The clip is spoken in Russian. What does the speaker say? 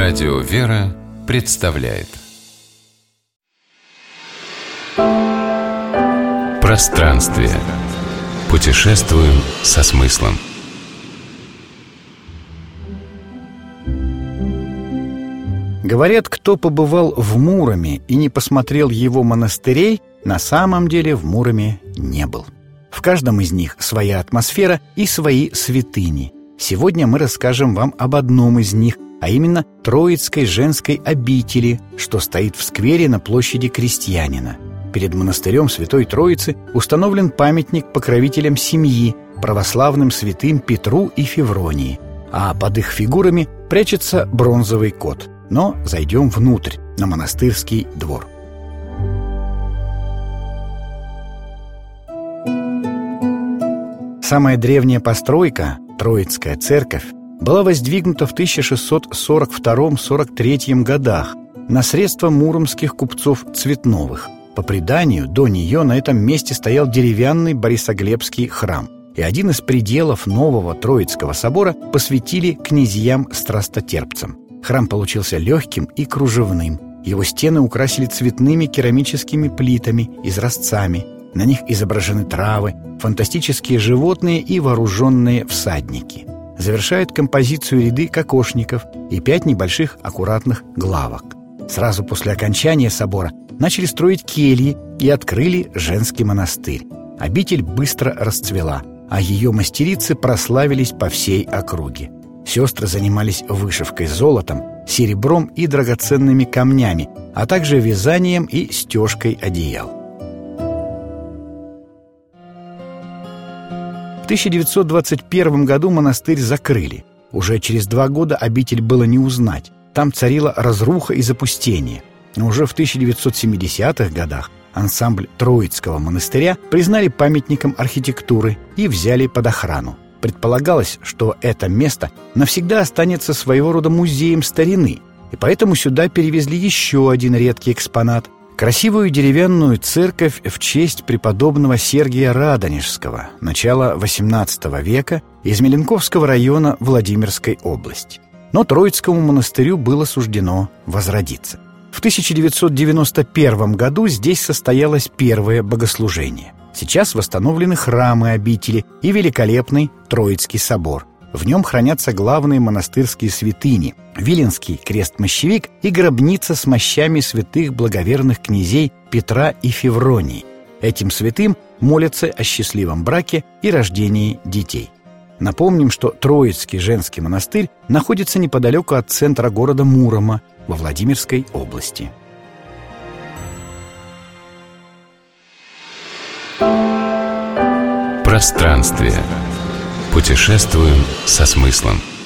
Радио «Вера» представляет Пространствие. Путешествуем со смыслом. Говорят, кто побывал в Муроме и не посмотрел его монастырей, на самом деле в Муроме не был. В каждом из них своя атмосфера и свои святыни. Сегодня мы расскажем вам об одном из них, а именно Троицкой женской обители, что стоит в сквере на площади Крестьянина. Перед монастырем Святой Троицы установлен памятник покровителям семьи, православным святым Петру и Февронии, а под их фигурами прячется бронзовый кот. Но зайдем внутрь, на монастырский двор. Самая древняя постройка, Троицкая церковь, была воздвигнута в 1642-43 годах на средства муромских купцов Цветновых. По преданию, до нее на этом месте стоял деревянный Борисоглебский храм, и один из пределов нового Троицкого собора посвятили князьям-страстотерпцам. Храм получился легким и кружевным. Его стены украсили цветными керамическими плитами, изразцами. На них изображены травы, фантастические животные и вооруженные всадники. Завершают композицию ряды кокошников и 5 небольших аккуратных главок. Сразу после окончания собора начали строить кельи и открыли женский монастырь. Обитель быстро расцвела, а ее мастерицы прославились по всей округе. Сестры занимались вышивкой золотом, серебром и драгоценными камнями, а также вязанием и стежкой одеял. В 1921 году монастырь закрыли. Уже через 2 года обитель было не узнать. Там царила разруха и запустение. Но уже в 1970-х годах ансамбль Троицкого монастыря признали памятником архитектуры и взяли под охрану. Предполагалось, что это место навсегда останется своего рода музеем старины, и поэтому сюда перевезли еще один редкий экспонат – красивую деревянную церковь в честь преподобного Сергия Радонежского, начала XVIII века, из Меленковского района Владимирской области. Но Троицкому монастырю было суждено возродиться. В 1991 году здесь состоялось первое богослужение. Сейчас восстановлены храмы обители и великолепный Троицкий собор. В нем хранятся главные монастырские святыни – Виленский крест-мощевик и гробница с мощами святых благоверных князей Петра и Февронии. Этим святым молятся о счастливом браке и рождении детей. Напомним, что Троицкий женский монастырь находится неподалеку от центра города Мурома во Владимирской области. Пространствие. Путешествуем со смыслом.